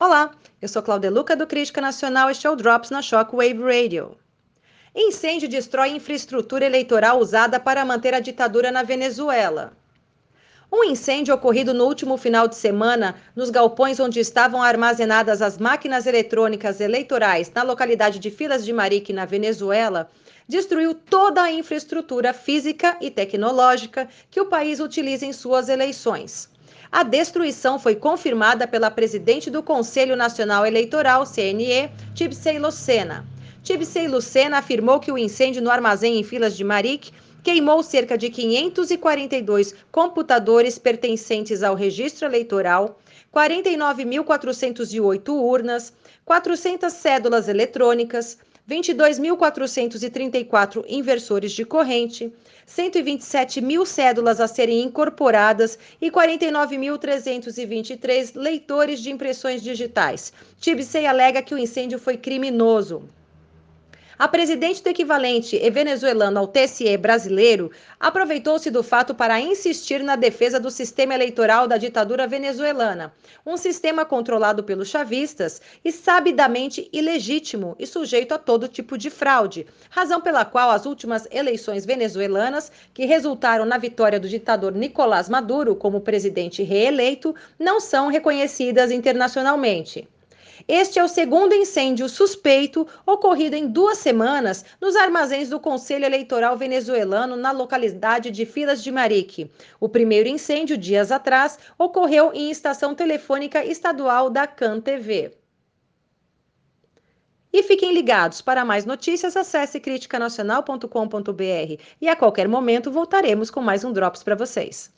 Olá, eu sou Cláudia Luca do Crítica Nacional e Show Drops na Shockwave Radio. Incêndio destrói infraestrutura eleitoral usada para manter a ditadura na Venezuela. Um incêndio ocorrido no último final de semana nos galpões onde estavam armazenadas as máquinas eletrônicas eleitorais na localidade de Filas de Marique, na Venezuela, destruiu toda a infraestrutura física e tecnológica que o país utiliza em suas eleições. A destruição foi confirmada pela presidente do Conselho Nacional Eleitoral, CNE, Tibsey Lucena. Tibsey Lucena afirmou que o incêndio no armazém em Filas de Marique queimou cerca de 542 computadores pertencentes ao registro eleitoral, 49.408 urnas, 400 cédulas eletrônicas, 22.434 inversores de corrente, 127 mil cédulas a serem incorporadas e 49.323 leitores de impressões digitais. Tibsey alega que o incêndio foi criminoso. A presidente do equivalente venezuelano ao TSE brasileiro aproveitou-se do fato para insistir na defesa do sistema eleitoral da ditadura venezuelana, um sistema controlado pelos chavistas e sabidamente ilegítimo e sujeito a todo tipo de fraude, razão pela qual as últimas eleições venezuelanas, que resultaram na vitória do ditador Nicolás Maduro como presidente reeleito, não são reconhecidas internacionalmente. Este é o segundo incêndio suspeito ocorrido em 2 semanas nos armazéns do Conselho Eleitoral venezuelano na localidade de Filas de Marique. O primeiro incêndio, dias atrás, ocorreu em estação telefônica estadual da CAN TV. E fiquem ligados, para mais notícias acesse criticanacional.com.br e a qualquer momento voltaremos com mais um Drops para vocês.